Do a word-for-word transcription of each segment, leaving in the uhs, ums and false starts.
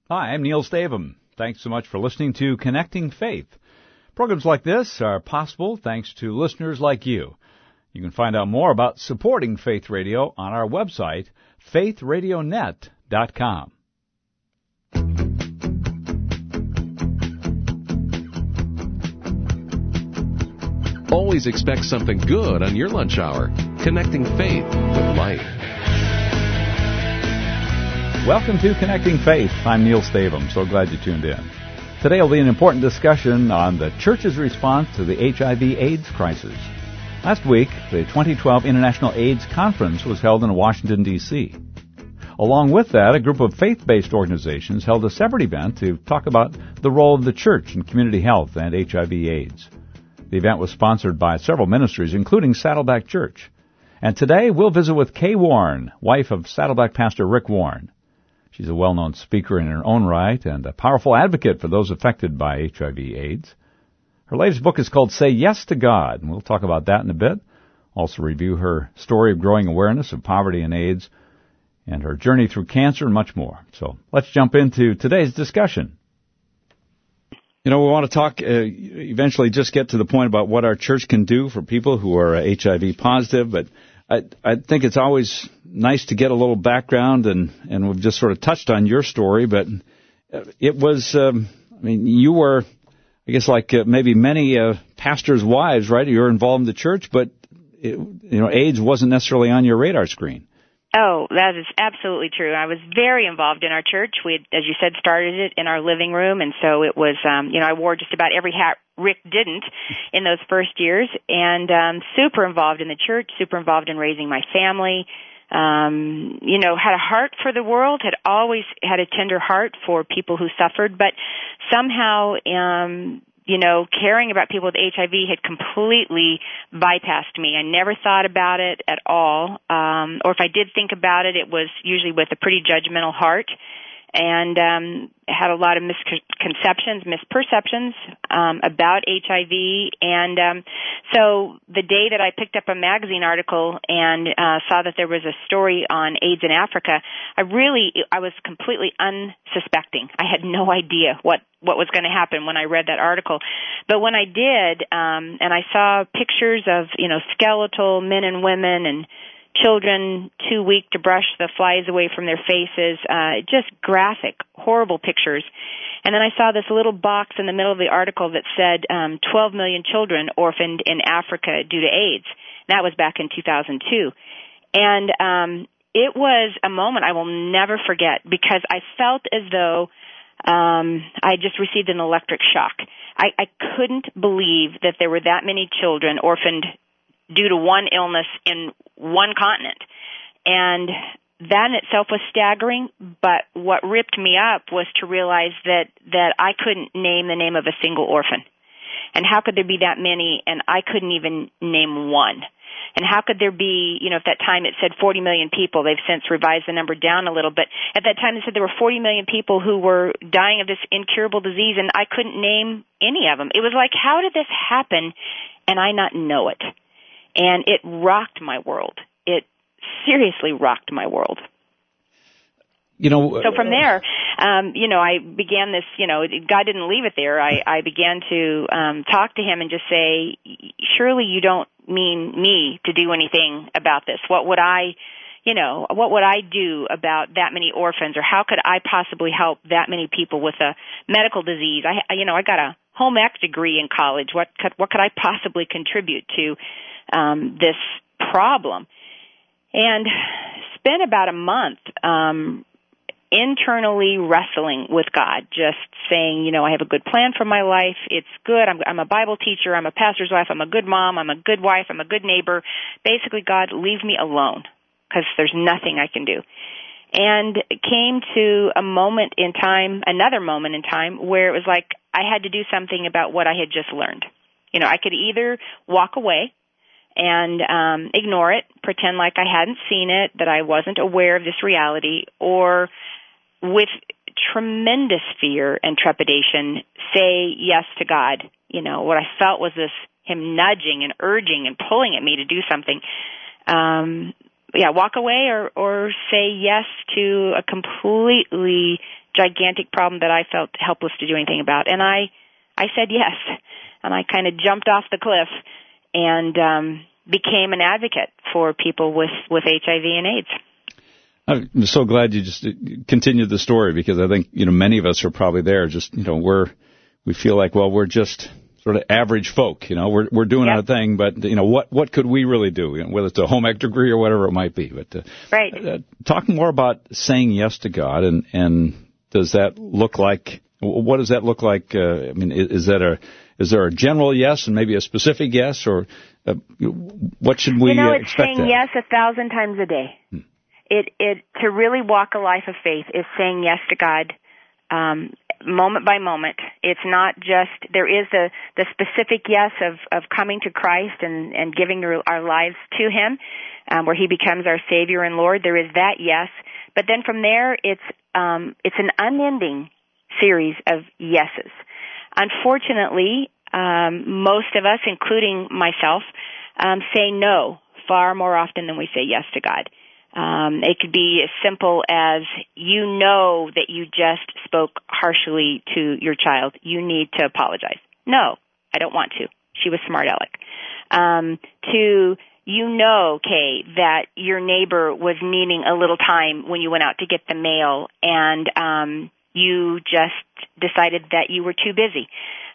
Hi, I'm Neil Stavum. Thanks so much for listening to Connecting Faith. Programs like this are possible thanks to listeners like you. You can find out more about supporting Faith Radio on our website, faith radio net dot com. Always expect something good on your lunch hour. Connecting Faith with life. Welcome to Connecting Faith. I'm Neil Stavum. So glad you tuned in. Today will be an important discussion on the Church's response to the H I V AIDS crisis. Last week, the twenty twelve International AIDS Conference was held in Washington, D C Along with that, a group of faith-based organizations held a separate event to talk about the role of the Church in community health and H I V AIDS. The event was sponsored by several ministries, including Saddleback Church. And today, we'll visit with Kay Warren, wife of Saddleback pastor Rick Warren. She's a well-known speaker in her own right and a powerful advocate for those affected by H I V AIDS. Her latest book is called Say Yes to God, and we'll talk about that in a bit. Also review her story of growing awareness of poverty and AIDS and her journey through cancer and much more. So let's jump into today's discussion. You know, we want to talk, uh, eventually just get to the point about what our church can do for people who are H I V positive, but I, I think it's always nice to get a little background, and, and we've just sort of touched on your story, but it was, um, I mean, you were, I guess, like uh, maybe many uh, pastors' wives, right? You're involved in the church, but, it, you know, AIDS wasn't necessarily on your radar screen. Oh, that is absolutely true. I was very involved in our church. We had, as you said, started it in our living room, and so it was, um, you know, I wore just about every hat Rick didn't in those first years, and um, super involved in the church, super involved in raising my family. Um, you know, had a heart for the world, had always had a tender heart for people who suffered, but somehow, um, you know, caring about people with H I V had completely bypassed me. I never thought about it at all, um, or if I did think about it, it was usually with a pretty judgmental heart, and um, had a lot of misconceptions, misperceptions um, about H I V. And um, so the day that I picked up a magazine article and uh, saw that there was a story on AIDS in Africa, I really, I was completely unsuspecting. I had no idea what, what was going to happen when I read that article. But when I did, um, and I saw pictures of, you know, skeletal men and women and children too weak to brush the flies away from their faces, uh, just graphic, horrible pictures. And then I saw this little box in the middle of the article that said um, twelve million children orphaned in Africa due to AIDS. That was back in two thousand two. And um, it was a moment I will never forget, because I felt as though um, I just received an electric shock. I, I couldn't believe that there were that many children orphaned due to one illness in one continent. And that in itself was staggering, but what ripped me up was to realize that, that I couldn't name the name of a single orphan. And how could there be that many, and I couldn't even name one? And how could there be, you know, at that time it said forty million people. They've since revised the number down a little, but at that time it said there were forty million people who were dying of this incurable disease, and I couldn't name any of them. It was like, how did this happen and I not know it? And it rocked my world. It seriously rocked my world. You know, so from there, um, you know, I began this, you know, God didn't leave it there. I, I began to um, talk to him and just say, surely you don't mean me to do anything about this. What would I, you know, what would I do about that many orphans, or how could I possibly help that many people with a medical disease? I, you know, I got a home ec degree in college. What could, what could I possibly contribute to um, this problem? And spent about a month um, internally wrestling with God, just saying, you know, I have a good plan for my life. It's good. I'm, I'm a Bible teacher. I'm a pastor's wife. I'm a good mom. I'm a good wife. I'm a good neighbor. Basically, God, leave me alone, because there's nothing I can do. And it came to a moment in time, another moment in time, where it was like I had to do something about what I had just learned. You know, I could either walk away and um, ignore it, pretend like I hadn't seen it, that I wasn't aware of this reality, or with tremendous fear and trepidation, say yes to God. You know, what I felt was this, him nudging and urging and pulling at me to do something. Um, yeah, walk away or, or say yes to a completely gigantic problem that I felt helpless to do anything about. And I, I said yes. And I kind of jumped off the cliff and um, became an advocate for people with, with H I V and AIDS. I'm so glad you just continued the story, because I think, you know, many of us are probably there. Just, you know, we're, we feel like, well, we're just sort of average folk, you know, we're, we're doing yep. our thing, but, you know, what, what could we really do, you know, whether it's a home ec degree or whatever it might be. But, uh, right. Uh, talk more about saying yes to God, and, and does that look like, what does that look like? Uh, I mean, is, is that a, is there a general yes and maybe a specific yes, or uh, what should we you know, uh, it's expect? saying that? yes a thousand times a day. Hmm. It, it, to really walk a life of faith is saying yes to God, um, moment by moment. It's not just, there is the, the specific yes of, of coming to Christ and, and giving our lives to Him, um, where He becomes our Savior and Lord. There is that yes. But then from there, it's, um, it's an unending series of yeses. Unfortunately, um, most of us, including myself, um, say no far more often than we say yes to God. Um, it could be as simple as, you know that you just spoke harshly to your child. You need to apologize. No, I don't want to. She was smart aleck. Um, to, you know, Kay, that your neighbor was needing a little time when you went out to get the mail, and um, you just decided that you were too busy.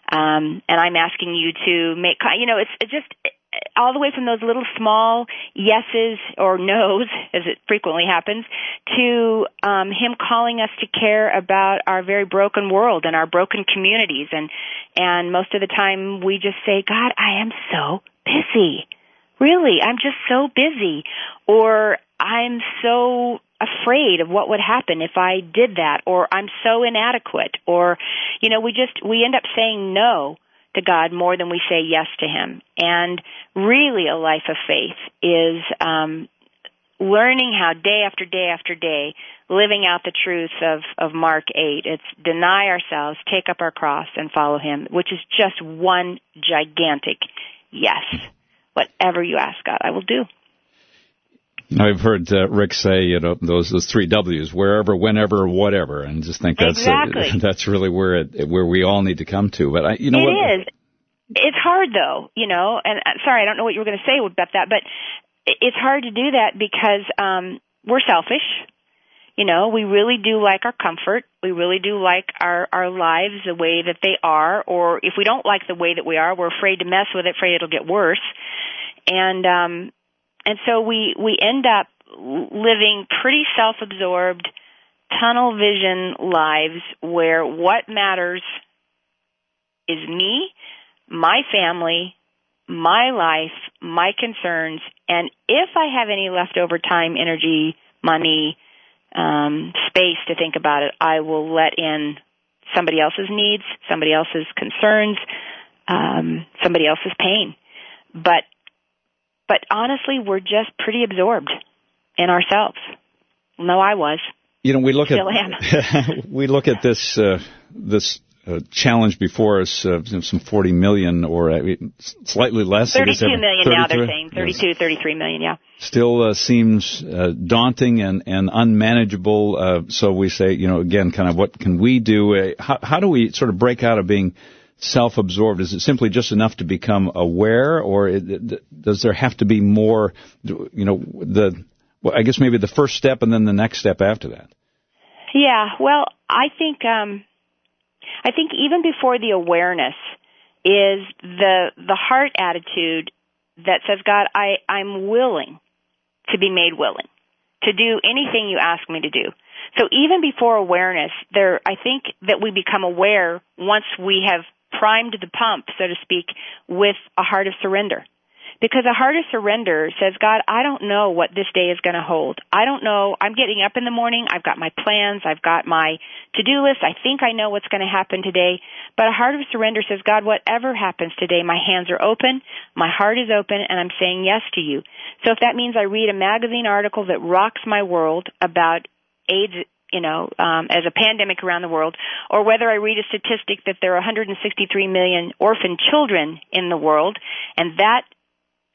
Um, and I'm asking you to make, you know, it's, it's just all the way from those little small yeses or nos, as it frequently happens, to um, Him calling us to care about our very broken world and our broken communities. And, and most of the time we just say, God, I am so busy. Really, I'm just so busy. Or I'm so afraid of what would happen if I did that. Or I'm so inadequate. Or, you know, we just, we end up saying no to God more than we say yes to Him. And really a life of faith is um, learning how day after day after day, living out the truth of, of Mark eight. It's deny ourselves, take up our cross, and follow Him, which is just one gigantic yes. Whatever you ask God, I will do. I've heard uh, Rick say, you know, those those three W's: wherever, whenever, whatever, and just think that's exactly. uh, that's really where it where we all need to come to. But I, you know, it what? is. It's hard though, you know. And uh, sorry, I don't know what you were going to say about that, but it's hard to do that because um, we're selfish. You know, we really do like our comfort. We really do like our our lives the way that they are. Or if we don't like the way that we are, we're afraid to mess with it, afraid it'll get worse. And um, and so we we end up living pretty self-absorbed, tunnel vision lives where what matters is me, my family, my life, my concerns, and if I have any leftover time, energy, money, um, space to think about it, I will let in somebody else's needs, somebody else's concerns, um, somebody else's pain. But But honestly, we're just pretty absorbed in ourselves. No, I was. You know, we look Still at am. we look at this uh, this uh, challenge before us, uh, some forty million or uh, slightly less. Thirty-two million now. They're saying thirty-two, yes. thirty-three million. Yeah. Still uh, seems uh, daunting and and unmanageable. Uh, so we say, you know, again, kind of what can we do? Uh, how, how do we sort of break out of being self-absorbed? Is it simply just enough to become aware, or it, does there have to be more, you know, the, well, I guess maybe the first step and then the next step after that? Yeah, well, I think, um, I think even before the awareness is the, the heart attitude that says, God, I, I'm willing to be made willing to do anything you ask me to do. So even before awareness, there, I think that we become aware once we have primed the pump, so to speak, with a heart of surrender. Because a heart of surrender says, God, I don't know what this day is going to hold. I don't know. I'm getting up in the morning. I've got my plans. I've got my to-do list. I think I know what's going to happen today. But a heart of surrender says, God, whatever happens today, my hands are open, my heart is open, and I'm saying yes to you. So if that means I read a magazine article that rocks my world about AIDS, you know, um, as a pandemic around the world, or whether I read a statistic that there are one hundred sixty-three million orphan children in the world, and that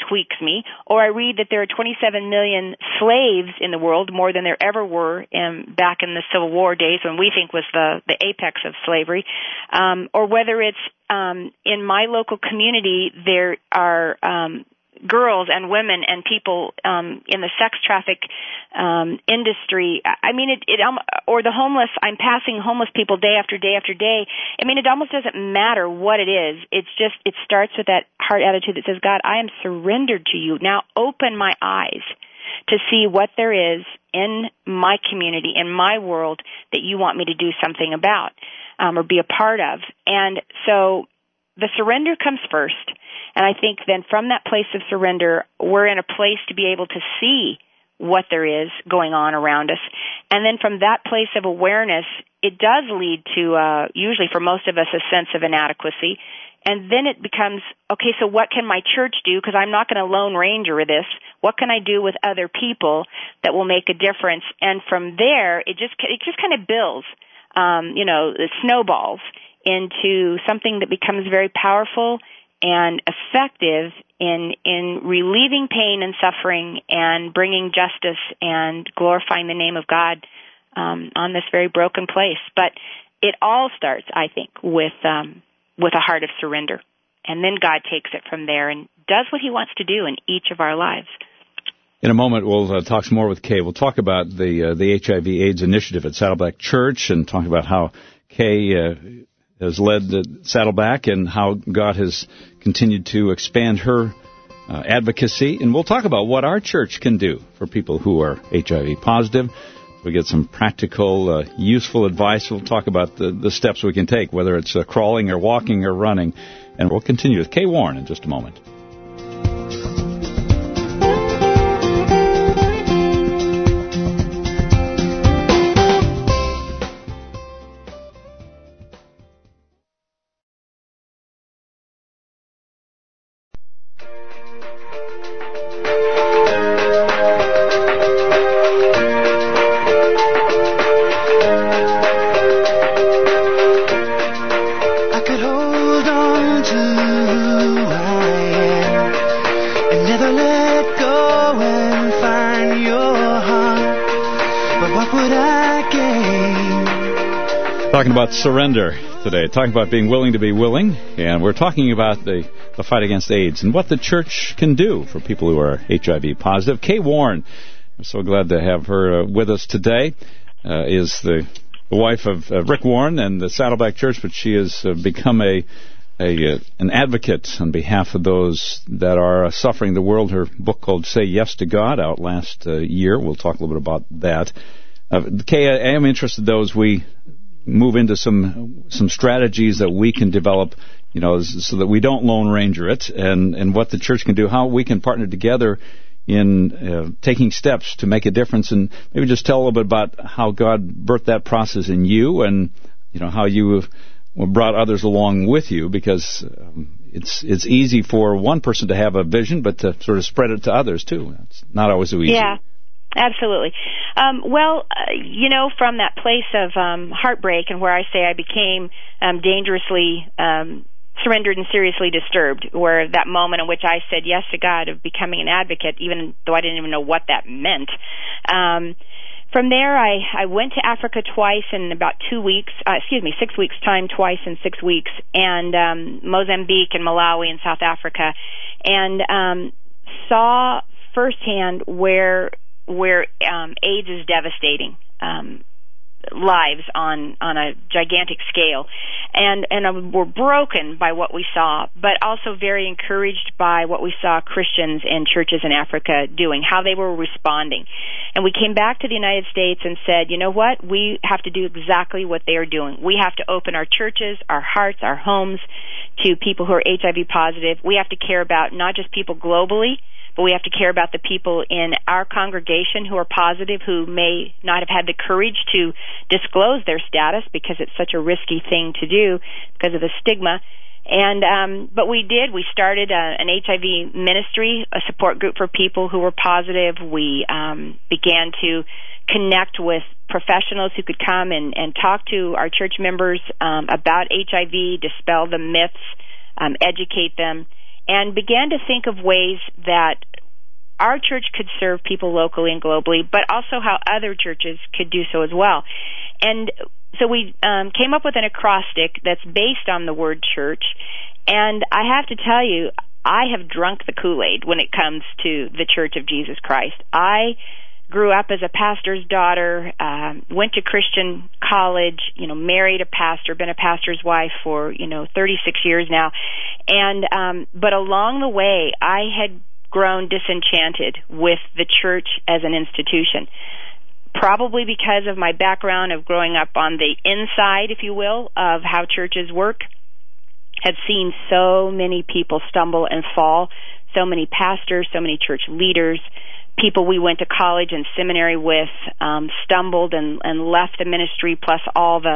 tweaks me, or I read that there are twenty-seven million slaves in the world, more than there ever were in, back in the Civil War days when we think was the, the apex of slavery, um, or whether it's um, in my local community there are um, girls and women and people um, in the sex traffic um, industry. I mean, it, it um, or the homeless. I'm passing homeless people day after day after day. I mean, it almost doesn't matter what it is. It's just it starts with that heart attitude that says, God, I am surrendered to you. Now open my eyes to see what there is in my community, in my world, that you want me to do something about um, or be a part of. And so the surrender comes first. And I think then from that place of surrender, we're in a place to be able to see what there is going on around us. And then from that place of awareness, it does lead to, uh, usually for most of us, a sense of inadequacy. And then it becomes, okay, so what can my church do? Because I'm not going to Lone Ranger this. What can I do with other people that will make a difference? And from there, it just it just kind of builds, um, you know, it snowballs into something that becomes very powerful and effective in in relieving pain and suffering and bringing justice and glorifying the name of God um, on this very broken place. But it all starts, I think, with um, with a heart of surrender. And then God takes it from there and does what he wants to do in each of our lives. In a moment, we'll uh, talk some more with Kay. We'll talk about the uh, the H I V AIDS initiative at Saddleback Church and talk about how Kay uh, has led the Saddleback and how God has continued to expand her uh, advocacy. And we'll talk about what our church can do for people who are H I V positive. We get some practical, uh, useful advice. We'll talk about the, the steps we can take, whether it's uh, crawling or walking or running. And we'll continue with Kay Warren in just a moment. Talking about surrender today, talking about being willing to be willing, and we're talking about the, the fight against AIDS and what the church can do for people who are H I V positive. Kay Warren, I'm so glad to have her uh, with us today, uh, is the, the wife of uh, Rick Warren and the Saddleback Church, but she has uh, become a, a uh, an advocate on behalf of those that are uh, suffering. The world, her book called Say Yes to God, out last uh, year. We'll talk a little bit about that. Uh, Kay, I am interested, though, as we move into some some strategies that we can develop, you know, so that we don't Lone Ranger it, and, and what the church can do, how we can partner together in uh, taking steps to make a difference, and maybe just tell a little bit about how God birthed that process in you, and you know how you brought others along with you, because um, it's it's easy for one person to have a vision, but to sort of spread it to others too. It's not always so easy. Yeah. Absolutely. Um, well, uh, you know, from that place of um, heartbreak and where I say I became um, dangerously um, surrendered and seriously disturbed, where that moment in which I said yes to God of becoming an advocate, even though I didn't even know what that meant. Um, from there, I, I went to Africa twice in about two weeks, uh, excuse me, six weeks' time, twice in six weeks, and um, Mozambique and Malawi and South Africa, and um, saw firsthand where where um, AIDS is devastating um, lives on on a gigantic scale, and and uh, we're broken by what we saw, but also very encouraged by what we saw Christians and churches in Africa doing, how they were responding. And we came back to the United States and said, you know what, we have to do exactly what they are doing. We have to open our churches, our hearts, our homes to people who are H I V positive. We have to care about not just people globally, but we have to care about the people in our congregation who are positive, who may not have had the courage to disclose their status because it's such a risky thing to do because of the stigma. And um, but we did. We started a, an H I V ministry, a support group for people who were positive. We um, began to connect with professionals who could come and, and talk to our church members um, about H I V, dispel the myths, um, educate them. and began to think of ways that our church could serve people locally and globally, but also how other churches could do so as well. And so we um, came up with an acrostic that's based on the word church, and I have to tell you, I have drunk the Kool-Aid when it comes to the Church of Jesus Christ. I grew up as a pastor's daughter, uh, went to Christian college, you know, married a pastor, been a pastor's wife for, you know, thirty-six years now. And, um, but along the way, I had grown disenchanted with the church as an institution, probably because of my background of growing up on the inside, if you will, of how churches work. Had seen so many people stumble and fall, so many pastors, so many church leaders, people we went to college and seminary with um, stumbled and, and left the ministry, plus all the,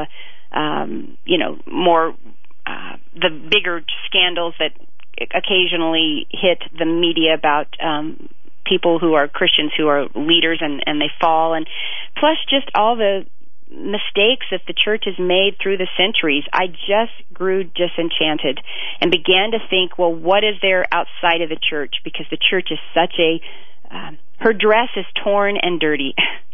um, you know, more, uh, the bigger scandals that occasionally hit the media about um, people who are Christians who are leaders and, and they fall, and plus just all the mistakes that the church has made through the centuries. I just grew disenchanted and began to think, well, what is there outside of the church? Because the church is such a, um, her dress is torn and dirty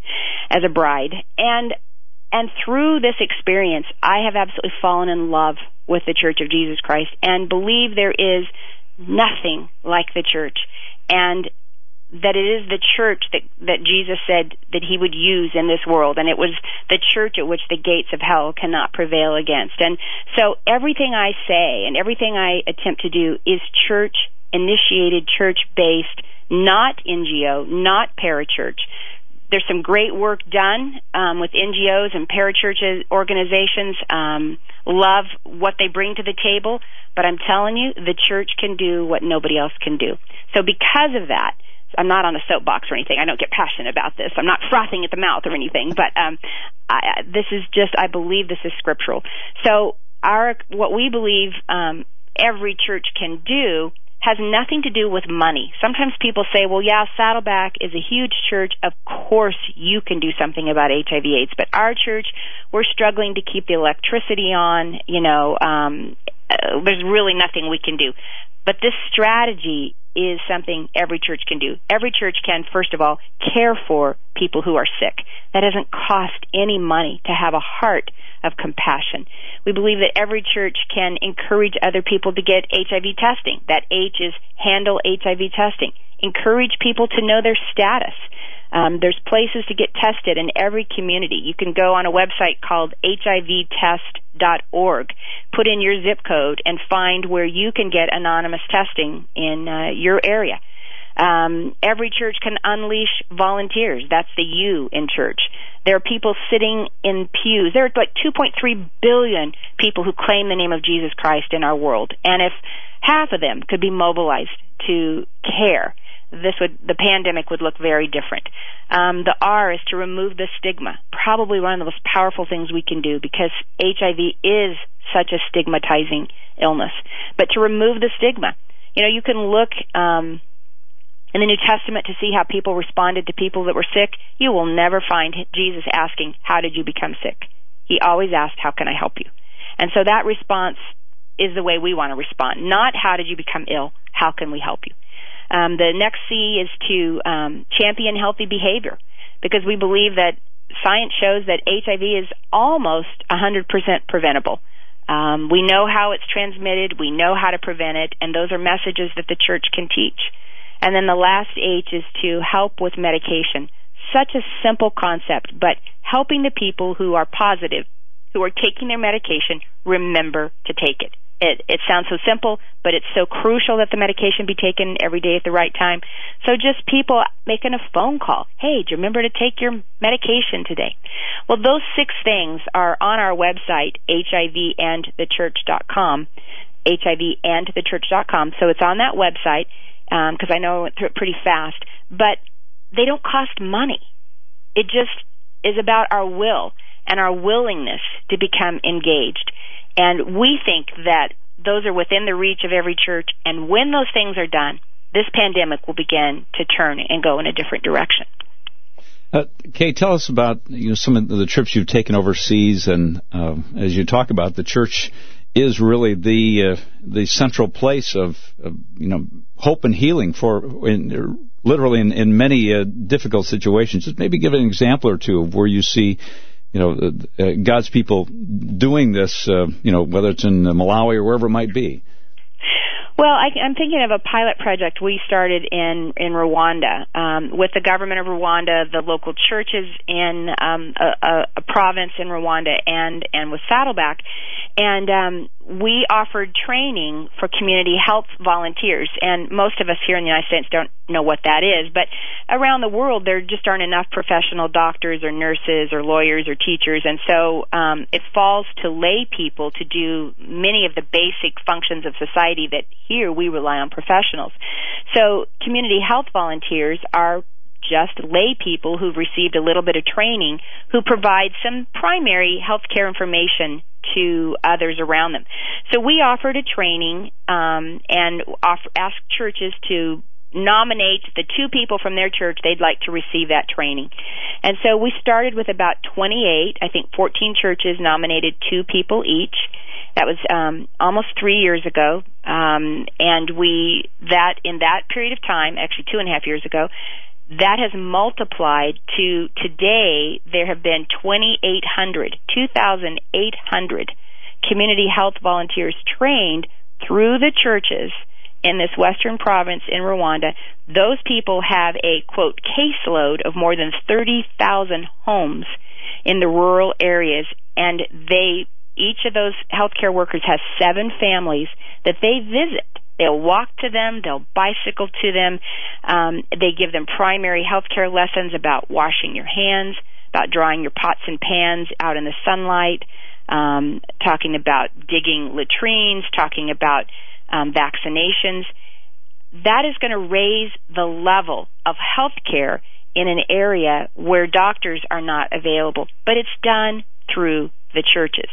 as a bride. And and through this experience, I have absolutely fallen in love with the Church of Jesus Christ and believe there is nothing like the church. And that it is the church that, that Jesus said that he would use in this world, and it was the church at which the gates of hell cannot prevail against. And so everything I say and everything I attempt to do is church-initiated, church-based, not N G O, not parachurch. There's some great work done um, with N G Os and parachurch organizations, um, love what they bring to the table, but I'm telling you, the church can do what nobody else can do. So because of that, I'm not on a soapbox or anything. I don't get passionate about this. I'm not frothing at the mouth or anything. But um, I, this is just, I believe this is scriptural. So our what we believe um, every church can do has nothing to do with money. Sometimes people say, well, yeah, Saddleback is a huge church. Of course you can do something about H I V AIDS. But our church, we're struggling to keep the electricity on. You know, um, uh, there's really nothing we can do. But this strategy is something every church can do. Every church can, first of all, care for people who are sick. That doesn't cost any money to have a heart of compassion. We believe that every church can encourage other people to get H I V testing. That H is handle H I V testing. Encourage people to know their status. Um, there's places to get tested in every community. You can go on a website called H I V test dot org, put in your zip code, and find where you can get anonymous testing in uh, your area. Um, every church can unleash volunteers. That's the U in church. There are people sitting in pews. There are like two point three billion people who claim the name of Jesus Christ in our world. And if half of them could be mobilized to care, this would, the pandemic would look very different. Um, the R is to remove the stigma. Probably one of the most powerful things we can do, because H I V is such a stigmatizing illness. But to remove the stigma, you know, you can look um, in the New Testament to see how people responded to people that were sick. You will never find Jesus asking, "How did you become sick?" He always asked, "How can I help you?" And so that response is the way we want to respond. Not, "How did you become ill? How can we help you?" Um, the next C is to um, champion healthy behavior, because we believe that science shows that H I V is almost one hundred percent preventable. Um, we know how it's transmitted. We know how to prevent it, and those are messages that the church can teach. And then the last H is to help with medication. Such a simple concept, but helping the people who are positive, who are taking their medication, remember to take it. It, it sounds so simple, but it's so crucial that the medication be taken every day at the right time. So just people making a phone call. Hey, do you remember to take your medication today? Well, those six things are on our website, H I V and the church dot com, H I V and the church dot com. So it's on that website, because um, I know I went through it pretty fast. But they don't cost money. It just is about our will and our willingness to become engaged. And we think that those are within the reach of every church, and when those things are done, this pandemic will begin to turn and go in a different direction. Uh, Kay, tell us about you know some of the trips you've taken overseas, and uh, as you talk about, the church is really the uh, the central place of, of you know hope and healing for in, literally in, in many uh, difficult situations. Just maybe give an example or two of where you see you know uh, God's people doing this. Uh, you know whether it's in Malawi or wherever it might be. Well, I, I'm thinking of a pilot project we started in, in Rwanda um, with the government of Rwanda, the local churches in um, a, a, a province in Rwanda, and, and with Saddleback. And um, we offered training for community health volunteers. And most of us here in the United States don't know what that is. But around the world, there just aren't enough professional doctors or nurses or lawyers or teachers. And so um, it falls to lay people to do many of the basic functions of society that here we rely on professionals. So community health volunteers are just lay people who've received a little bit of training who provide some primary health care information to others around them. So we offered a training um, and offer, asked churches to nominate the two people from their church they'd like to receive that training. And so we started with about twenty-eight, I think fourteen churches nominated two people each. That was um, almost three years ago, um, and we that in that period of time, actually two and a half years ago, that has multiplied to today. There have been twenty-eight hundred, two thousand eight hundred community health volunteers trained through the churches in this western province in Rwanda. Those people have a, quote, caseload of more than thirty thousand homes in the rural areas, and they each of those healthcare workers has seven families that they visit. They'll walk to them. They'll bicycle to them. Um, they give them primary healthcare lessons about washing your hands, about drying your pots and pans out in the sunlight, um, talking about digging latrines, talking about um, vaccinations. That is going to raise the level of healthcare in an area where doctors are not available. But it's done through the churches.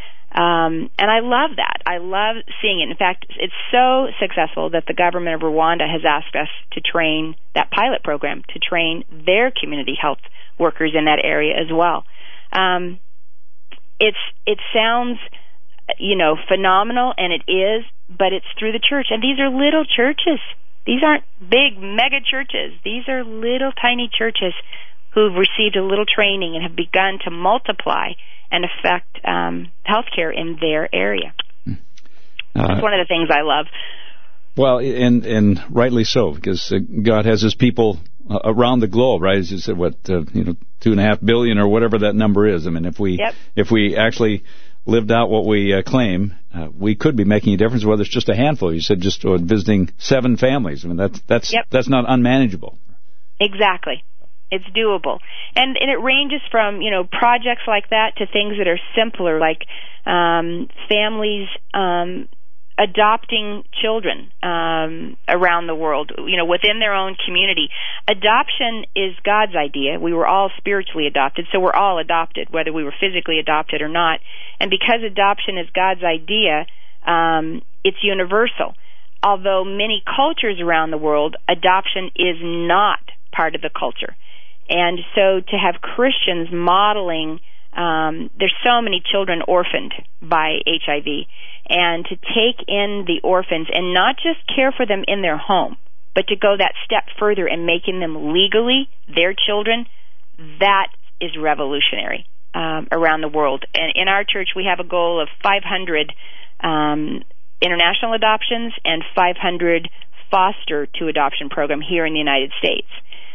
Um, and I love that. I love seeing it. In fact, it's so successful that the government of Rwanda has asked us to train that pilot program, to train their community health workers in that area as well. Um, it's it sounds, you know, phenomenal, and it is, but it's through the church. And these are little churches. These aren't big mega churches. These are little tiny churches who've received a little training and have begun to multiply and affect um, healthcare in their area. Uh, That's one of the things I love. Well, and and rightly so, because uh, God has His people uh, around the globe, right? As you said, what uh, you know, two and a half billion or whatever that number is. I mean, if we yep. if we actually lived out what we uh, claim, uh, we could be making a difference. Whether it's just a handful, you said, just uh, visiting seven families. I mean, that's that's yep. that's not unmanageable. Exactly. It's doable. And, and it ranges from, you know, projects like that to things that are simpler, like um, families um, adopting children um, around the world, you know, within their own community. Adoption is God's idea. We were all spiritually adopted, so we're all adopted, whether we were physically adopted or not. And because adoption is God's idea, um, it's universal. Although many cultures around the world, adoption is not part of the culture. And so to have Christians modeling, um, there's so many children orphaned by H I V, and to take in the orphans and not just care for them in their home, but to go that step further and making them legally their children, that is revolutionary um, around the world. And in our church, we have a goal of five hundred um, international adoptions and five hundred foster to adoption program here in the United States.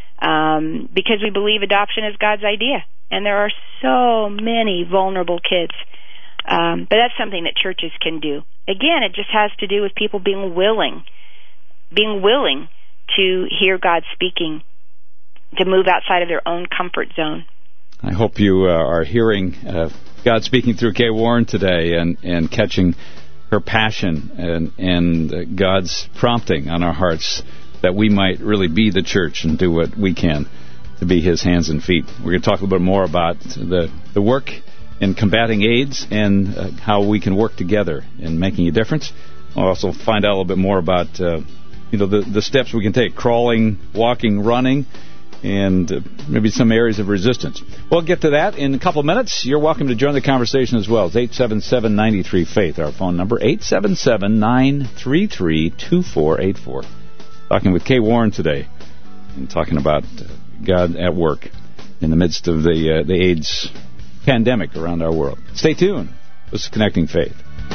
Um, because we believe adoption is God's idea, and there are so many vulnerable kids. Um, but that's something that churches can do. Again, it just has to do with people being willing, being willing to hear God speaking, to move outside of their own comfort zone. I hope you uh, are hearing uh, God speaking through Kay Warren today, and, and catching her passion and, and uh, God's prompting on our hearts, that we might really be the church and do what we can to be His hands and feet. We're going to talk a little bit more about the, the work in combating AIDS and uh, how we can work together in making a difference. We'll also find out a little bit more about uh, you know the, the steps we can take, crawling, walking, running, and uh, maybe some areas of resistance. We'll get to that in a couple of minutes. You're welcome to join the conversation as well. It's eight seven seven, nine three, faith, our phone number, eight seven seven, nine three three, two four eight four. Talking with Kay Warren today and talking about uh, God at work in the midst of the uh, the AIDS pandemic around our world. Stay tuned. This is Connecting Faith.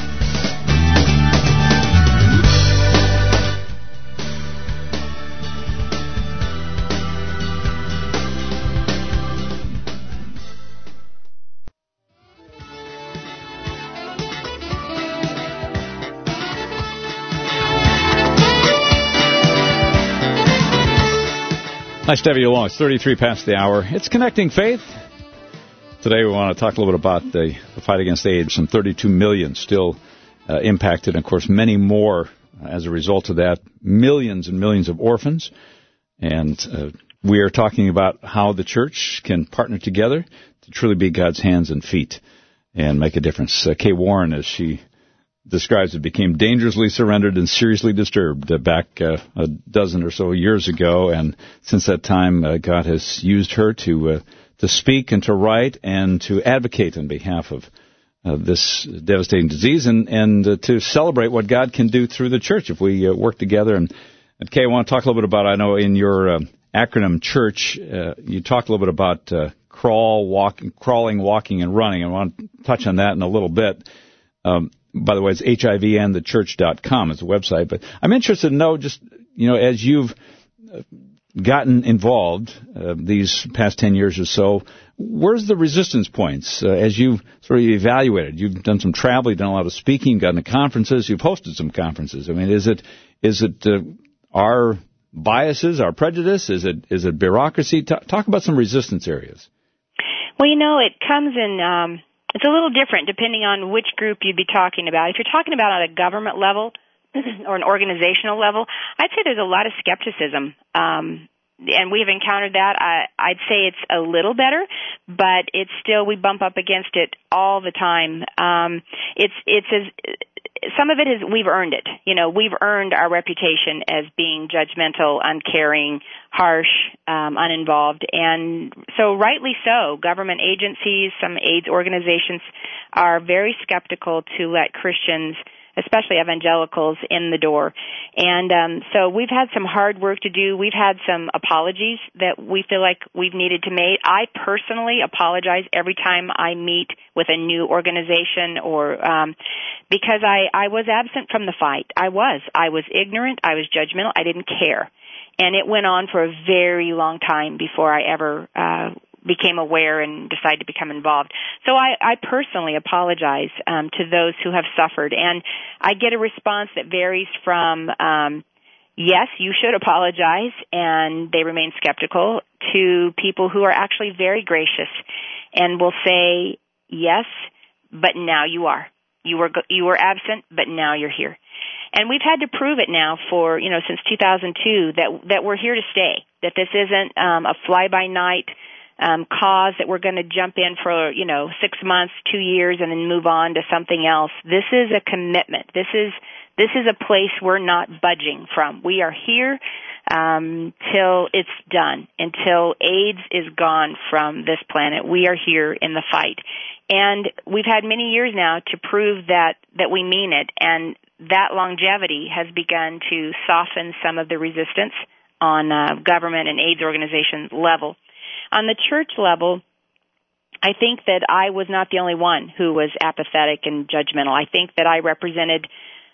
Nice to have you along. It's thirty-three past the hour. It's Connecting Faith. Today we want to talk a little bit about the, the fight against AIDS. Some thirty-two million still uh, impacted, and of course many more uh, as a result of that. Millions and millions of orphans. And uh, we are talking about how the church can partner together to truly be God's hands and feet and make a difference. Uh, Kay Warren, as she describes it, became dangerously surrendered and seriously disturbed uh, back uh, a dozen or so years ago, and since that time, uh, God has used her to uh, to speak and to write and to advocate on behalf of uh, this devastating disease, and and uh, to celebrate what God can do through the church if we uh, work together. And, and Kay, I want to talk a little bit about, I know in your uh, acronym church, uh, you talk a little bit about uh, crawl, walk, crawling, walking, and running. I want to touch on that in a little bit. Um, By the way, it's H I V and the church dot com is the website. But I'm interested to know, just, you know, as you've gotten involved uh, these past ten years or so, where's the resistance points uh, as you've sort of evaluated? You've done some travel, you've done a lot of speaking, gotten to conferences, you've hosted some conferences. I mean, is it is it uh, our biases, our prejudice? Is it is it bureaucracy? T- talk about some resistance areas. Well, you know, it comes in... Um It's a little different depending on which group you'd be talking about. If you're talking about on a government level or an organizational level, I'd say there's a lot of skepticism, um, and we've encountered that. I, I'd say it's a little better, but it's still, we bump up against it all the time. Um, it's it's as some of it is we've earned it. You know, we've earned our reputation as being judgmental, uncaring, harsh, um, uninvolved, and so rightly so. Government agencies, some AIDS organizations are very skeptical to let Christians, especially evangelicals, in the door. And um, so we've had some hard work to do. We've had some apologies that we feel like we've needed to make. I personally apologize every time I meet with a new organization or um, because I, I was absent from the fight. I was. I was ignorant. I was judgmental. I didn't care. And it went on for a very long time before I ever uh became aware and decided to become involved. So I, I personally apologize um, to those who have suffered. And I get a response that varies from, um, yes, you should apologize, and they remain skeptical, to people who are actually very gracious and will say, yes, but now you are. You were, you were absent, but now you're here. And we've had to prove it now for, you know, since two thousand two that, that we're here to stay, that this isn't um, a fly-by-night Um, cause that we're going to jump in for, you know, six months, two years, and then move on to something else. This is a commitment. This is this is a place we're not budging from. We are here um, till it's done, until AIDS is gone from this planet. We are here in the fight, and we've had many years now to prove that that we mean it, and that longevity has begun to soften some of the resistance on uh, government and AIDS organization level. On the church level, I think that I was not the only one who was apathetic and judgmental. I think that I represented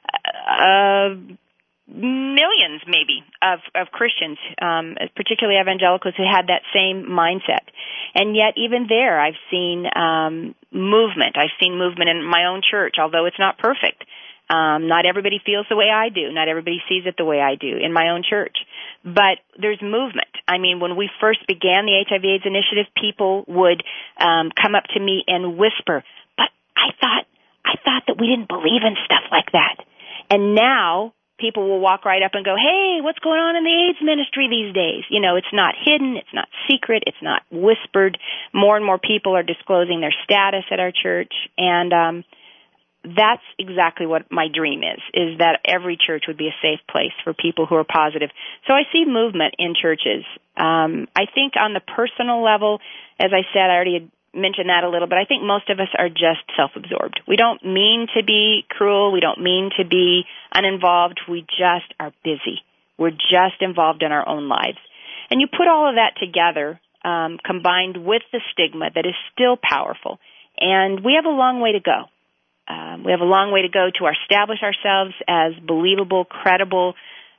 uh, millions, maybe, of, of Christians, um, particularly evangelicals, who had that same mindset. And yet, even there, I've seen um, movement. I've seen movement in my own church, although it's not perfect. Um, not everybody feels the way I do. Not everybody sees it the way I do in my own church. But there's movement. I mean, when we first began the H I V AIDS initiative, people would um, come up to me and whisper, but I thought, I thought that we didn't believe in stuff like that. And now people will walk right up and go, hey, what's going on in the AIDS ministry these days? You know, it's not hidden. It's not secret. It's not whispered. More and more people are disclosing their status at our church. And, um, that's exactly what my dream is, is that every church would be a safe place for people who are positive. So I see movement in churches. Um, I think on the personal level, as I said, I already had mentioned that a little, but I think most of us are just self-absorbed. We don't mean to be cruel. We don't mean to be uninvolved. We just are busy. We're just involved in our own lives. And you put all of that together, um, combined with the stigma that is still powerful, and we have a long way to go. Um, we have a long way to go to establish ourselves as believable, credible,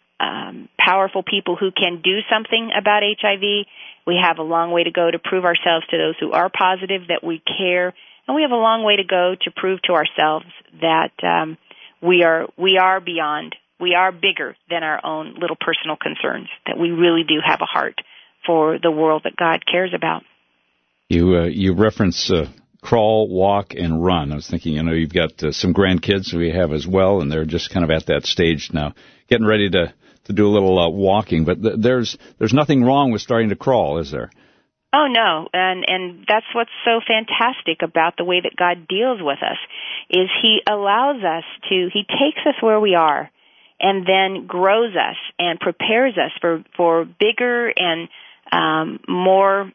um, powerful people who can do something about H I V. We have a long way to go to prove ourselves to those who are positive that we care, and we have a long way to go to prove to ourselves that um, we are we are beyond, we are bigger than our own little personal concerns, that we really do have a heart for the world that God cares about. You uh, you reference uh, crawl, walk, and run. I was thinking, you know, you've got uh, some grandkids we have as well, and they're just kind of at that stage now, getting ready to, to do a little uh, walking. But th- there's there's nothing wrong with starting to crawl, is there? Oh, no, and and that's what's so fantastic about the way that God deals with us, is He allows us to, He takes us where we are and then grows us and prepares us for, for bigger and um, more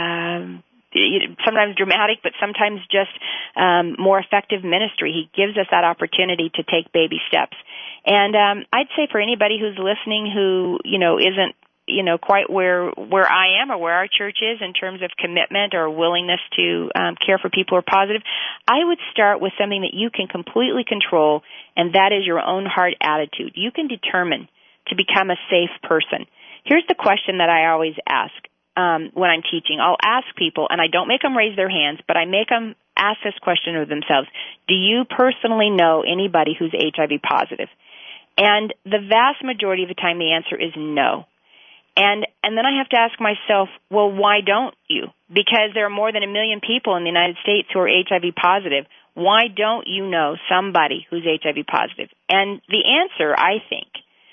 um sometimes dramatic, but sometimes just um, more effective ministry. He gives us that opportunity to take baby steps. And um, I'd say for anybody who's listening who, you know, isn't, you know, quite where where I am or where our church is in terms of commitment or willingness to um, care for people who are positive, I would start with something that you can completely control, and that is your own heart attitude. You can determine to become a safe person. Here's the question that I always ask. Um, when I'm teaching, I'll ask people, and I don't make them raise their hands, but I make them ask this question of themselves. Do you personally know anybody who's H I V positive? And the vast majority of the time the answer is no. And and then I have to ask myself, well, why don't you? Because there are more than a million people in the United States who are H I V positive. Why don't you know somebody who's H I V positive? And the answer, I think,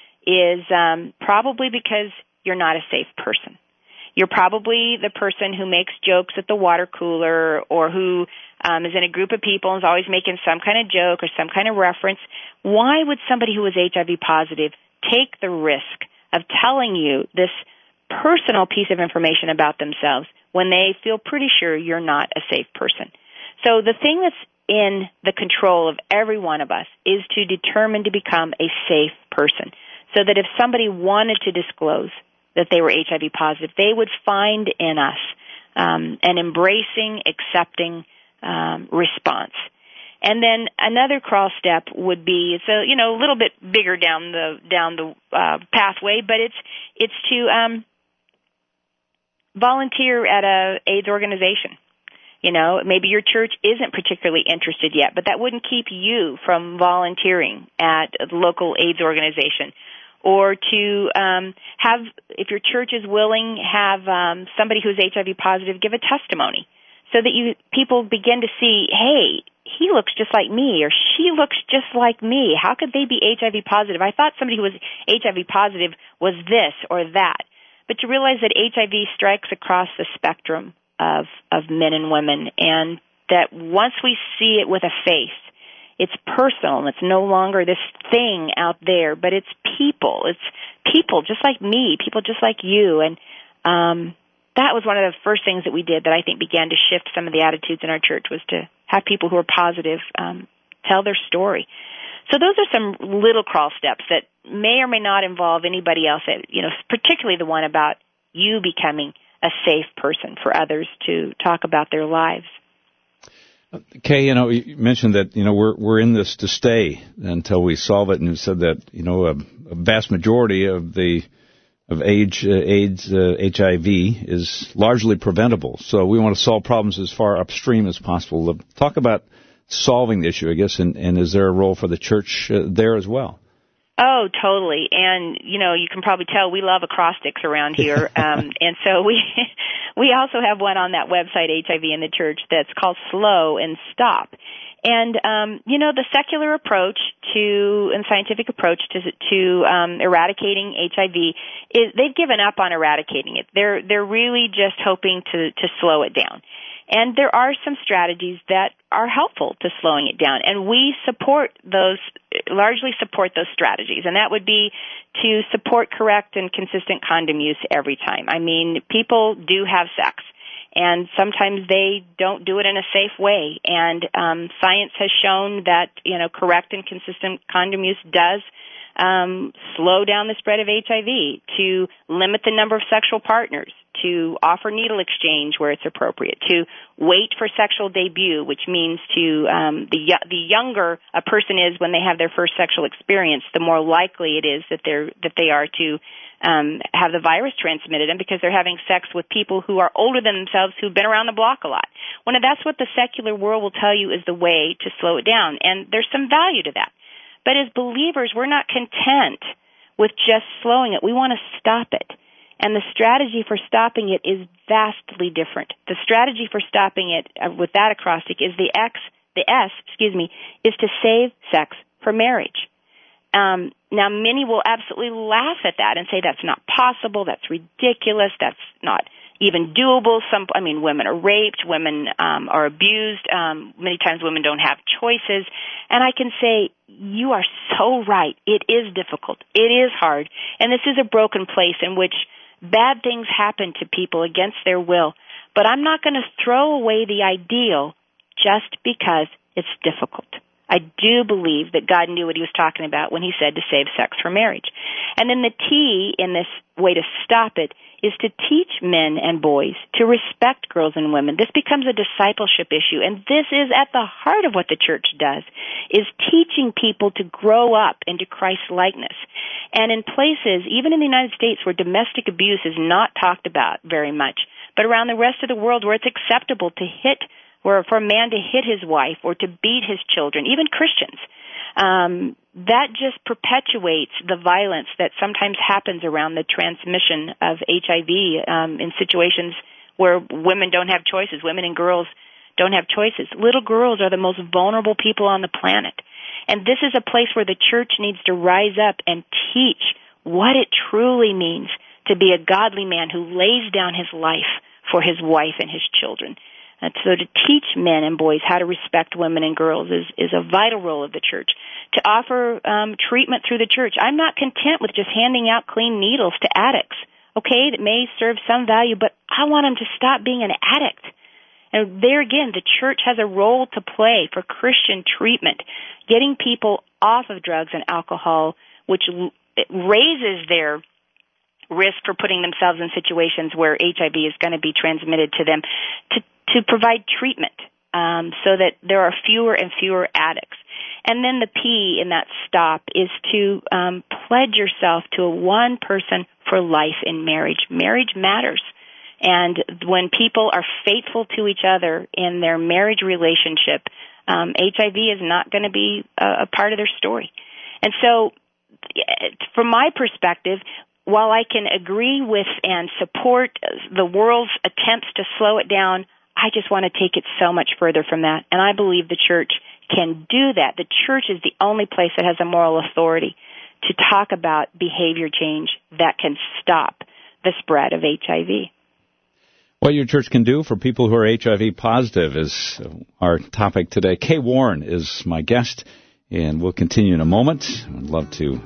is um, probably because you're not a safe person. You're probably the person who makes jokes at the water cooler, or who um, is in a group of people and is always making some kind of joke or some kind of reference. Why would somebody who is H I V positive take the risk of telling you this personal piece of information about themselves when they feel pretty sure you're not a safe person? So the thing that's in the control of every one of us is to determine to become a safe person, so that if somebody wanted to disclose that they were H I V positive, they would find in us um, an embracing, accepting um, response. And then another crawl step would be, so you know, a little bit bigger down the down the uh, pathway, but it's it's to um, volunteer at a AIDS organization. You know, maybe your church isn't particularly interested yet, but that wouldn't keep you from volunteering at a local AIDS organization. Or to um, have, if your church is willing, have um, somebody who's H I V positive give a testimony, so that you people begin to see, hey, he looks just like me, or she looks just like me. How could they be H I V positive? I thought somebody who was H I V positive was this or that. But you realize that H I V strikes across the spectrum of, of men and women, and that once we see it with a face, it's personal, and it's no longer this thing out there, but it's people. It's people just like me, people just like you. And um, that was one of the first things that we did that I think began to shift some of the attitudes in our church, was to have people who are positive um, tell their story. So those are some little crawl steps that may or may not involve anybody else, you know, particularly the one about you becoming a safe person for others to talk about their lives. Kay, you know, you mentioned that, you know, we're we're in this to stay until we solve it, and you said that, you know, a, a vast majority of the of age, uh, AIDS, uh, H I V is largely preventable. So we want to solve problems as far upstream as possible. Talk about solving the issue, I guess, and, and is there a role for the church uh, there as well? Oh, totally. And, you know, you can probably tell we love acrostics around here. Um, and so we we also have one on that website, H I V in the Church, that's called Slow and Stop. And, um, you know, the secular approach to, and scientific approach to, to um, eradicating H I V, is they've given up on eradicating it. They're, they're really just hoping to, to slow it down. And there are some strategies that are helpful to slowing it down, and we support those, largely support those strategies, and that would be to support correct and consistent condom use every time. I mean, people do have sex, and sometimes they don't do it in a safe way, and um, science has shown that, you know, correct and consistent condom use does um, slow down the spread of H I V, to limit the number of sexual partners, to offer needle exchange where it's appropriate, to wait for sexual debut, which means to um, the the younger a person is when they have their first sexual experience, the more likely it is that they're that they are to um, have the virus transmitted, and because they're having sex with people who are older than themselves who've been around the block a lot. Well, that's what the secular world will tell you is the way to slow it down, and there's some value to that. But as believers, we're not content with just slowing it. We want to stop it. And the strategy for stopping it is vastly different. The strategy for stopping it uh, with that acrostic is the X, the S, excuse me, is to save sex for marriage. Um, now, many will absolutely laugh at that and say that's not possible, that's ridiculous, that's not even doable. Some, I mean, women are raped, women um, are abused. Um, many times women don't have choices. And I can say, you are so right. It is difficult. It is hard. And this is a broken place in which bad things happen to people against their will. But I'm not going to throw away the ideal just because it's difficult. I do believe that God knew what he was talking about when he said to save sex for marriage. And then the T in this way to stop it is to teach men and boys to respect girls and women. This becomes a discipleship issue, and this is at the heart of what the church does, is teaching people to grow up into Christ-likeness. And in places, even in the United States, where domestic abuse is not talked about very much, but around the rest of the world where it's acceptable to hit, or for a man to hit his wife or to beat his children, even Christians, um, that just perpetuates the violence that sometimes happens around the transmission of H I V um, in situations where women don't have choices. Women and girls don't have choices. Little girls are the most vulnerable people on the planet. And this is a place where the church needs to rise up and teach what it truly means to be a godly man who lays down his life for his wife and his children. And so to teach men and boys how to respect women and girls is, is a vital role of the church. To offer um, treatment through the church. I'm not content with just handing out clean needles to addicts. Okay, that may serve some value, but I want them to stop being an addict. And there again, the church has a role to play for Christian treatment, getting people off of drugs and alcohol, which raises their risk for putting themselves in situations where H I V is going to be transmitted to them, to to provide treatment um, so that there are fewer and fewer addicts. And then the P in that stop is to um, pledge yourself to a one person for life in marriage. Marriage matters. And when people are faithful to each other in their marriage relationship, um, H I V is not going to be a, a part of their story. And so, from my perspective, while I can agree with and support the world's attempts to slow it down, I just want to take it so much further from that. And I believe the church can do that. The church is the only place that has a moral authority to talk about behavior change that can stop the spread of H I V. What your church can do for people who are H I V positive is our topic today. Kay Warren is my guest, and we'll continue in a moment. I'd love to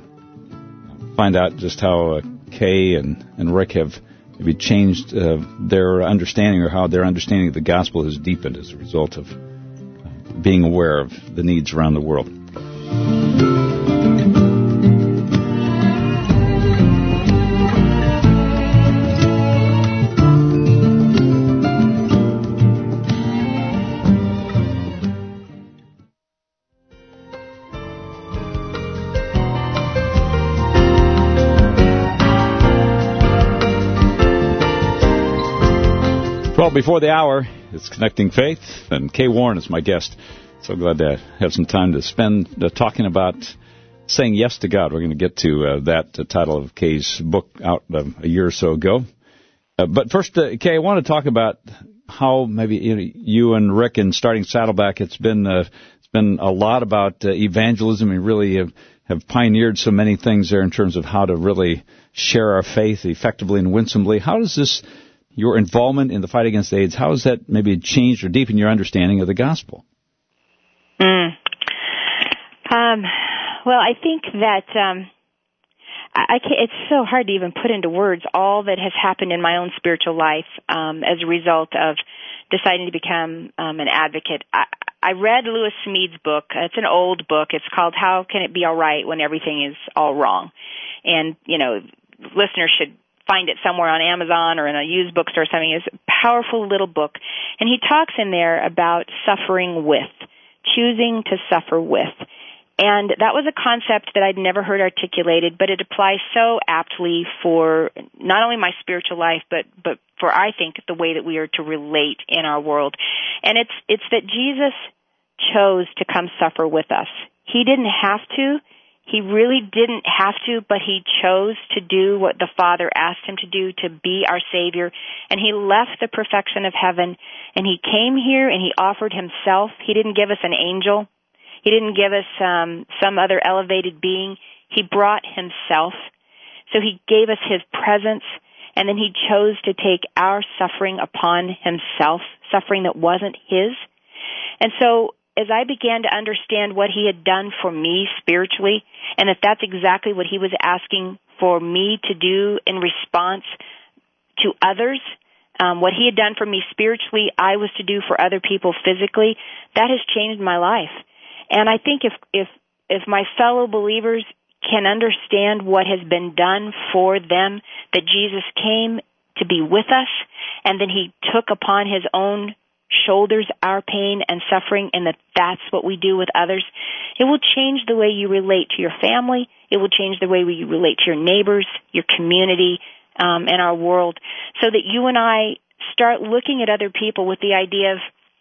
find out just how uh, Kay and, and Rick have maybe changed uh, their understanding, or how their understanding of the gospel has deepened as a result of being aware of the needs around the world. Well, before the hour, it's Connecting Faith, and Kay Warren is my guest. So glad to have some time to spend uh, talking about saying yes to God. We're going to get to uh, that uh, title of Kay's book out uh, a year or so ago. Uh, but first, uh, Kay, I want to talk about how maybe you, know, you and Rick in starting Saddleback, it's been uh, it's been a lot about uh, evangelism. and really have, have pioneered so many things there in terms of how to really share our faith effectively and winsomely. How does this your involvement in the fight against AIDS, how has that maybe changed or deepened your understanding of the gospel? Mm. Um, well, I think that um, I, I can't, it's so hard to even put into words all that has happened in my own spiritual life um, as a result of deciding to become um, an advocate. I, I read Lewis Smead's book. It's an old book. It's called How Can It Be All Right When Everything Is All Wrong? And, you know, listeners should find it somewhere on Amazon or in a used bookstore or something. It's a powerful little book. And he talks in there about suffering with, choosing to suffer with. And that was a concept that I'd never heard articulated, but it applies so aptly for not only my spiritual life, but, but for, I think, the way that we are to relate in our world. And it's, it's that Jesus chose to come suffer with us. He didn't have to. He really didn't have to, but he chose to do what the Father asked him to do, to be our Savior. And he left the perfection of heaven, and he came here and he offered himself. He didn't give us an angel. He didn't give us um, some other elevated being. He brought himself. So he gave us his presence, and then he chose to take our suffering upon himself, suffering that wasn't his. And so as I began to understand what he had done for me spiritually, and that that's exactly what he was asking for me to do in response to others, um, what he had done for me spiritually, I was to do for other people physically, that has changed my life. And I think if, if, if my fellow believers can understand what has been done for them, that Jesus came to be with us, and then he took upon his own shoulders our pain and suffering, and that that's what we do with others, it will change the way you relate to your family. It will change the way you relate to your neighbors, your community, um, and our world, so that you and I start looking at other people with the idea of,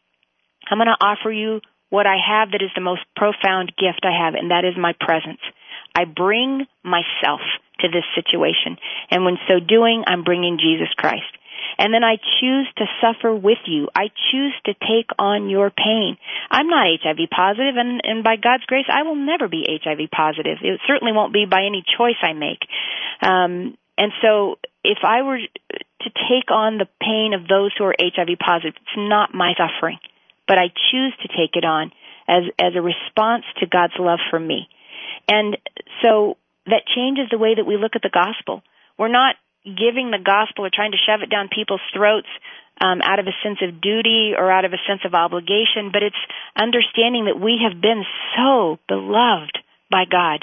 I'm going to offer you what I have that is the most profound gift I have, and that is my presence. I bring myself to this situation, and when so doing, I'm bringing Jesus Christ. And then I choose to suffer with you. I choose to take on your pain. I'm not H I V positive, and, and by God's grace, I will never be H I V positive. It certainly won't be by any choice I make. Um, and so if I were to take on the pain of those who are H I V positive, it's not my suffering, but I choose to take it on as, as a response to God's love for me. And so that changes the way that we look at the gospel. We're not giving the gospel or trying to shove it down people's throats um, out of a sense of duty or out of a sense of obligation, but it's understanding that we have been so beloved by God,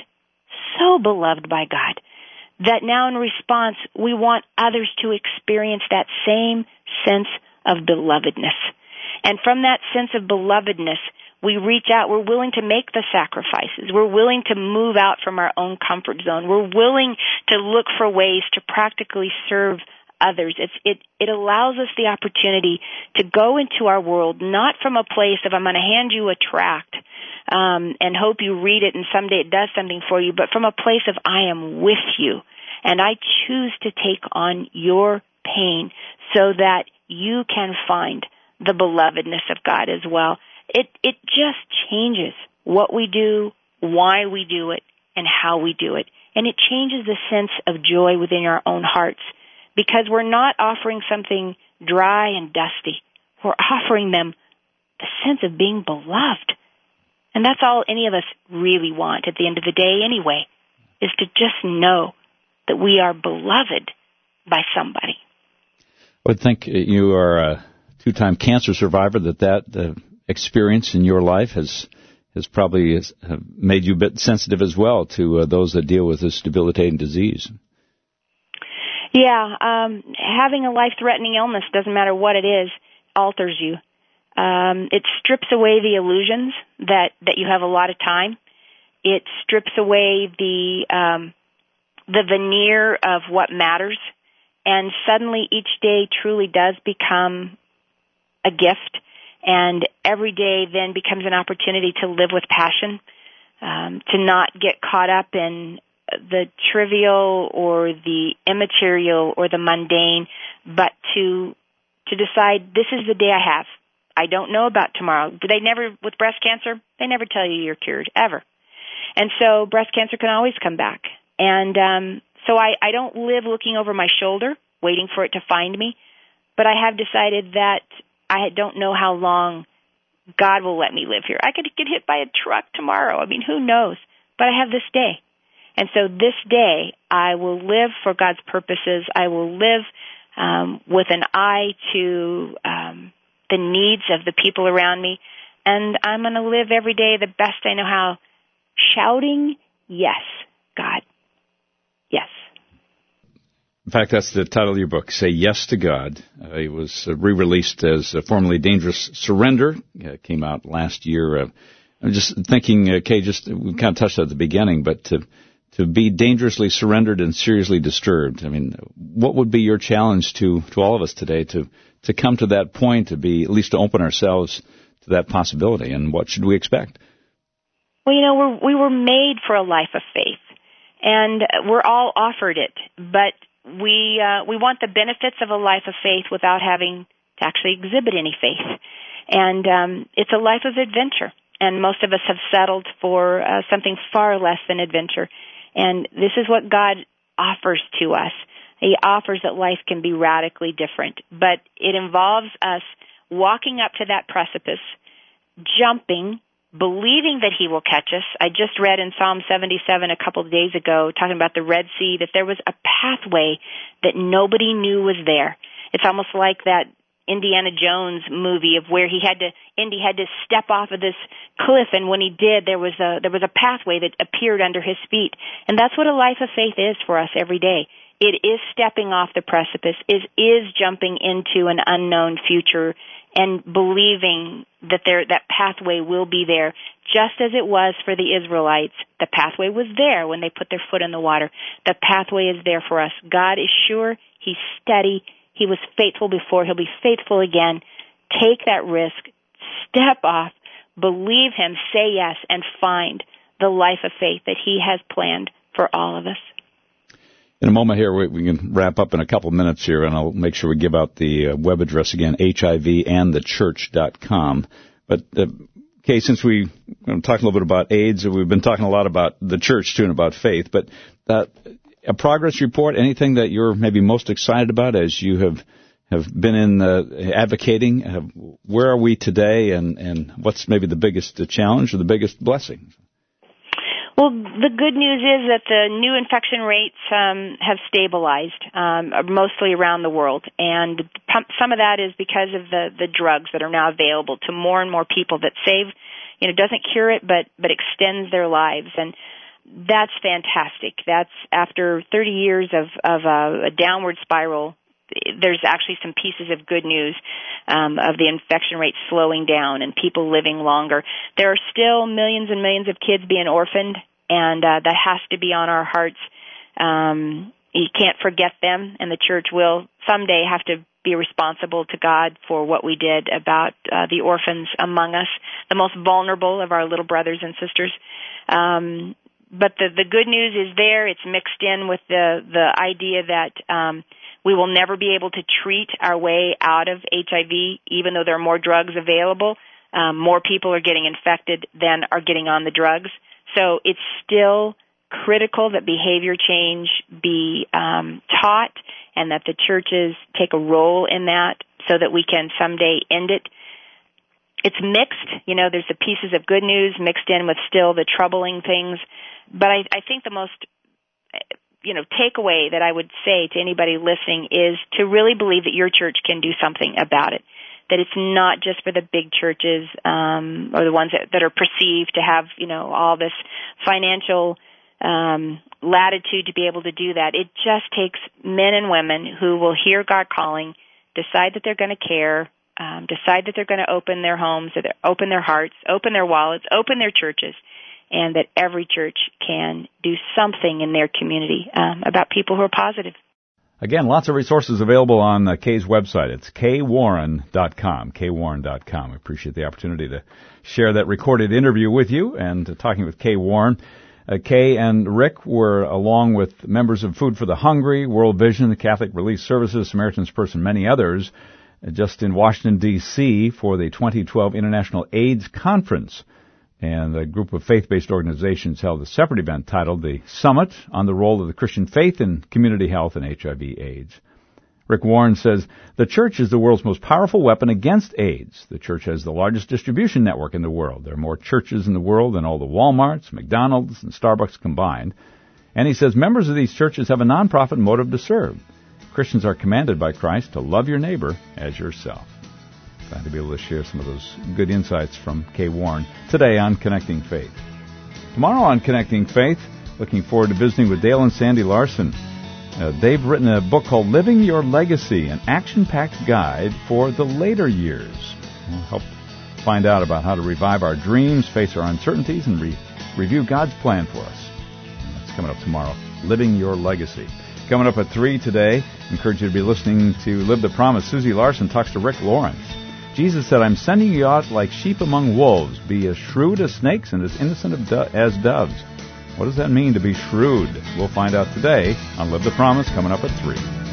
so beloved by God, that now in response we want others to experience that same sense of belovedness. And from that sense of belovedness, we reach out. We're willing to make the sacrifices. We're willing to move out from our own comfort zone. We're willing to look for ways to practically serve others. It's, it, it allows us the opportunity to go into our world, not from a place of, I'm going to hand you a tract um, and hope you read it and someday it does something for you, but from a place of, I am with you, and I choose to take on your pain so that you can find the belovedness of God as well. It it just changes what we do, why we do it, and how we do it. And it changes the sense of joy within our own hearts, because we're not offering something dry and dusty. We're offering them the sense of being beloved. And that's all any of us really want at the end of the day anyway, is to just know that we are beloved by somebody. I would think you are a two-time cancer survivor, that that uh, experience in your life has has probably uh, made you a bit sensitive as well to uh, those that deal with this debilitating disease. Yeah, um, having a life-threatening illness, doesn't matter what it is, alters you. Um, it strips away the illusions that, that you have a lot of time. It strips away the um, the veneer of what matters, and suddenly each day truly does become a gift. And every day then becomes an opportunity to live with passion, um, to not get caught up in the trivial or the immaterial or the mundane, but to to decide, this is the day I have. I don't know about tomorrow. They never, with breast cancer, they never tell you you're cured, ever. And so breast cancer can always come back. And um, so I, I don't live looking over my shoulder, waiting for it to find me. but I have decided that I don't know how long God will let me live here. I could get hit by a truck tomorrow. I mean, who knows? But I have this day. And so this day, I will live for God's purposes. I will live um, with an eye to um, the needs of the people around me. And I'm going to live every day the best I know how, shouting, yes, God, yes. In fact, that's the title of your book, Say Yes to God. Uh, it was uh, re-released as uh, formerly Dangerous Surrender. It came out last year. Uh, I'm just thinking, uh, Kay, just we kind of touched that at the beginning, but to to be dangerously surrendered and seriously disturbed. I mean, what would be your challenge to, to all of us today to, to come to that point, to be at least to open ourselves to that possibility, and what should we expect? Well, you know, we're, we were made for a life of faith, and we're all offered it, but we uh, we want the benefits of a life of faith without having to actually exhibit any faith. And um, it's a life of adventure, and most of us have settled for uh, something far less than adventure. And this is what God offers to us. He offers that life can be radically different, but it involves us walking up to that precipice, jumping, believing that He will catch us. I just read in Psalm seventy-seven a couple of days ago, talking about the Red Sea, that there was a pathway that nobody knew was there. It's almost like that Indiana Jones movie of where he had to, Indy had to step off of this cliff, and when he did, there was a there was a pathway that appeared under his feet. And that's what a life of faith is for us every day. It is stepping off the precipice. It is jumping into an unknown future and believing that there that pathway will be there, just as it was for the Israelites. The pathway was there when they put their foot in the water. The pathway is there for us. God is sure. He's steady. He was faithful before. He'll be faithful again. Take that risk. Step off. Believe Him. Say yes, and find the life of faith that He has planned for all of us. In a moment here, we, we can wrap up in a couple of minutes here, and I'll make sure we give out the uh, web address again, H I V and the church dot com. But, uh, Kay, since we we're talking a little bit about AIDS, we've been talking a lot about the church, too, and about faith. But uh, a progress report, anything that you're maybe most excited about as you have have been in uh, advocating? Uh, where are we today, and, and what's maybe the biggest challenge or the biggest blessing? Well, the good news is that the new infection rates um, have stabilized, um, mostly around the world, and some of that is because of the, the drugs that are now available to more and more people that save, you know, doesn't cure it, but but extends their lives, and that's fantastic. That's after thirty years of of uh, a downward spiral. There's actually some pieces of good news um, of the infection rate slowing down and people living longer. There are still millions and millions of kids being orphaned, and uh, that has to be on our hearts. Um, you can't forget them, and the church will someday have to be responsible to God for what we did about uh, the orphans among us, the most vulnerable of our little brothers and sisters. Um, but the, the good news is there. It's mixed in with the, the idea that um, we will never be able to treat our way out of H I V, even though there are more drugs available. Um, more people are getting infected than are getting on the drugs. So it's still critical that behavior change be um, taught and that the churches take a role in that so that we can someday end it. It's mixed. You know, there's the pieces of good news mixed in with still the troubling things. But I, I think the most you know, takeaway that I would say to anybody listening is to really believe that your church can do something about it, that it's not just for the big churches um, or the ones that, that are perceived to have, you know, all this financial um, latitude to be able to do that. It just takes men and women who will hear God calling, decide that they're going to care, um, decide that they're going to open their homes, that open their hearts, open their wallets, open their churches, and that every church can do something in their community um, about people who are positive. Again, lots of resources available on uh, Kay's website. It's kay warren dot com, kay warren dot com. I appreciate the opportunity to share that recorded interview with you and uh, talking with Kay Warren. Uh, Kay and Rick were, along with members of Food for the Hungry, World Vision, the Catholic Relief Services, Samaritan's Purse, and many others, uh, just in Washington, D C for the twenty twelve International AIDS Conference. And a group of faith-based organizations held a separate event titled The Summit on the Role of the Christian Faith in Community Health and H I V AIDS. Rick Warren says, the church is the world's most powerful weapon against AIDS. The church has the largest distribution network in the world. There are more churches in the world than all the Walmarts, McDonald's, and Starbucks combined. And he says members of these churches have a nonprofit motive to serve. Christians are commanded by Christ to love your neighbor as yourself. Glad to be able to share some of those good insights from Kay Warren today on Connecting Faith. Tomorrow on Connecting Faith, looking forward to visiting with Dale and Sandy Larson. Uh, they've written a book called Living Your Legacy, an action-packed guide for the later years. We'll help find out about how to revive our dreams, face our uncertainties, and re- review God's plan for us. That's coming up tomorrow, Living Your Legacy. Coming up at three today, I encourage you to be listening to Live the Promise. Susie Larson talks to Rick Lawrence. Jesus said, I'm sending you out like sheep among wolves. Be as shrewd as snakes and as innocent of do- as doves. What does that mean to be shrewd? We'll find out today on Live the Promise, coming up at three.